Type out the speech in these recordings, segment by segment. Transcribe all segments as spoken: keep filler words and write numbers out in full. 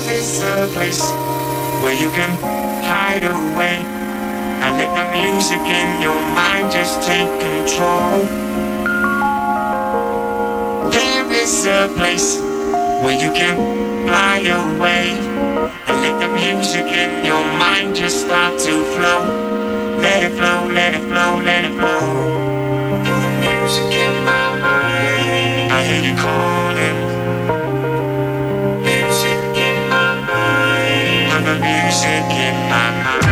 is a place where you can hide away and let the music in your mind just take control. There is a place where you can fly away and let the music in your mind just start to flow. Let it flow, let it flow, let it flow. Feel the music in my mind. I hear you calling. Music in my mind. Feel the music in my mind.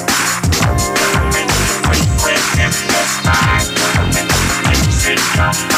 Music